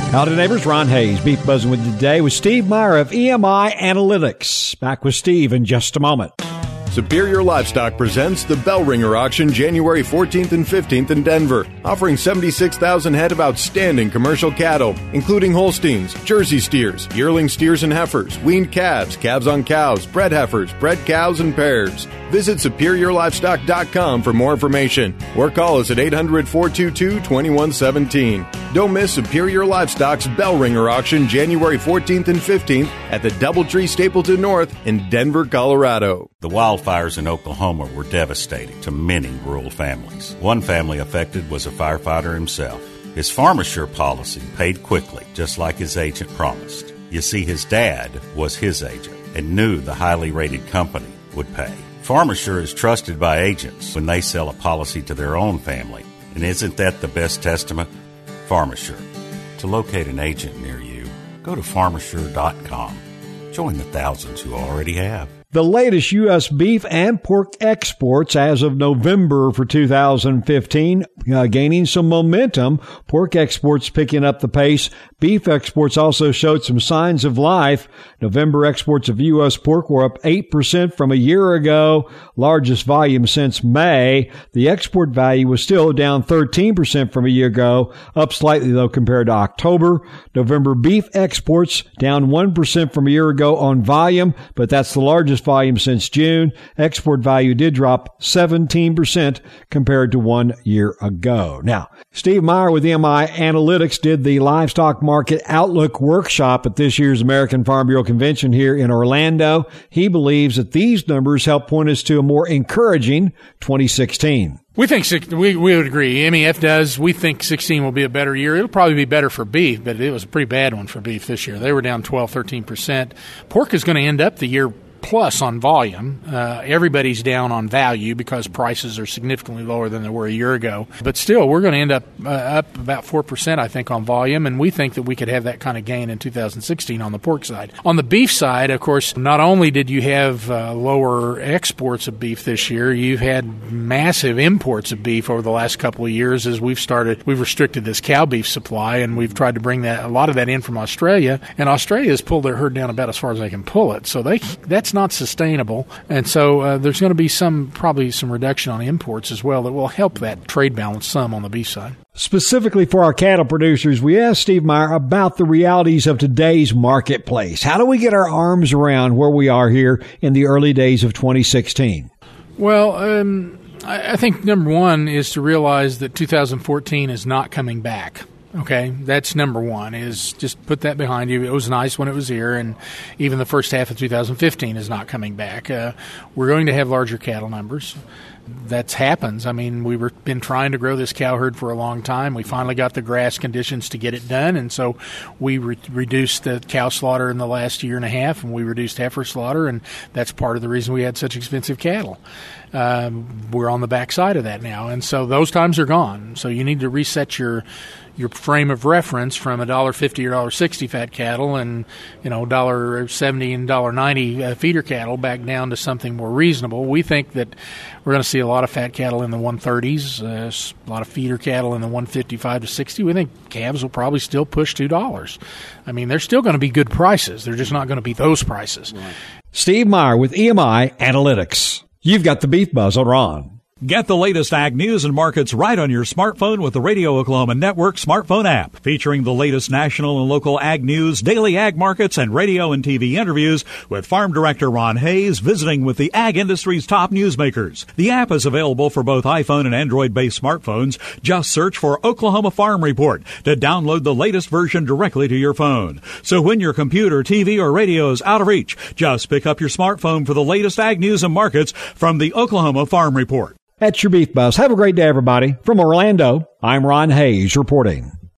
Howdy, neighbors. Ron Hayes, Beef Buzzing with you today with Steve Meyer of EMI Analytics. Back with Steve in just a moment. Superior Livestock presents the Bell Ringer Auction January 14th and 15th in Denver, offering 76,000 head of outstanding commercial cattle, including Holsteins, Jersey steers, yearling steers and heifers, weaned calves, calves on cows, bred heifers, bred cows, and pairs. Visit SuperiorLivestock.com for more information or call us at 800-422-2117. Don't miss Superior Livestock's Bell Ringer Auction January 14th and 15th at the Doubletree Stapleton North in Denver, Colorado. The wildfires in Oklahoma were devastating to many rural families. One family affected was a firefighter himself. His PharmaSure policy paid quickly, just like his agent promised. You see, his dad was his agent and knew the highly rated company would pay. PharmaSure is trusted by agents when they sell a policy to their own family. And isn't that the best testament? PharmaSure. To locate an agent near you, go to PharmaSure.com. Join the thousands who already have. The latest U.S. beef and pork exports as of November for 2015, gaining some momentum. Pork exports picking up the pace. Beef exports also showed some signs of life. November exports of U.S. pork were up 8% from a year ago, largest volume since May. The export value was still down 13% from a year ago, up slightly though compared to October. November beef exports down 1% from a year ago on volume, but that's the largest volume since June. Export value did drop 17% compared to 1 year ago. Now, Steve Meyer with EMI Analytics did the Livestock Market Outlook Workshop at this year's American Farm Bureau Convention here in Orlando. He believes that these numbers help point us to a more encouraging 2016. We think we would agree. MEF does. We think 16 will be a better year. It'll probably be better for beef, but it was a pretty bad one for beef this year. They were down 12-13%. Pork is going to end up the year plus on volume. Everybody's down on value because prices are significantly lower than they were a year ago. But still, we're going to end up about 4%, I think, on volume, and we think that we could have that kind of gain in 2016 on the pork side. On the beef side, of course, not only did you have lower exports of beef this year, you've had massive imports of beef over the last couple of years as we've restricted this cow beef supply, and we've tried to bring a lot of that in from Australia, and Australia has pulled their herd down about as far as they can pull it. So that's not sustainable, and so there's going to be probably some reduction on imports as well that will help that trade balance some on the beef side. Specifically for our cattle producers, we asked Steve Meyer about the realities of today's marketplace. How do we get our arms around where we are here in the early days of 2016? Well, I think number one is to realize that 2014 is not coming back. Okay, that's number one, is just put that behind you. It was nice when it was here, and even the first half of 2015 is not coming back. We're going to have larger cattle numbers. That happens. I mean, we've been trying to grow this cow herd for a long time. We finally got the grass conditions to get it done, and so we reduced the cow slaughter in the last year and a half, and we reduced heifer slaughter, and that's part of the reason we had such expensive cattle. We're on the backside of that now, and so those times are gone. So you need to reset your frame of reference from $1.50 or $1.60 fat cattle and $1.70 and $1.90 feeder cattle back down to something more reasonable. We think that we're going to see a lot of fat cattle in the 130s, a lot of feeder cattle in the 155 to 60. We think calves will probably still push $2. I mean, they're still going to be good prices. They're just not going to be those prices. Right. Steve Meyer with EMI Analytics. You've got the Beef Buzz on Ron. Get the latest ag news and markets right on your smartphone with the Radio Oklahoma Network smartphone app, featuring the latest national and local ag news, daily ag markets, and radio and TV interviews with Farm Director Ron Hayes visiting with the ag industry's top newsmakers. The app is available for both iPhone and Android-based smartphones. Just search for Oklahoma Farm Report to download the latest version directly to your phone. So when your computer, TV, or radio is out of reach, just pick up your smartphone for the latest ag news and markets from the Oklahoma Farm Report. That's your Beef Buzz. Have a great day, everybody. From Orlando, I'm Ron Hayes reporting.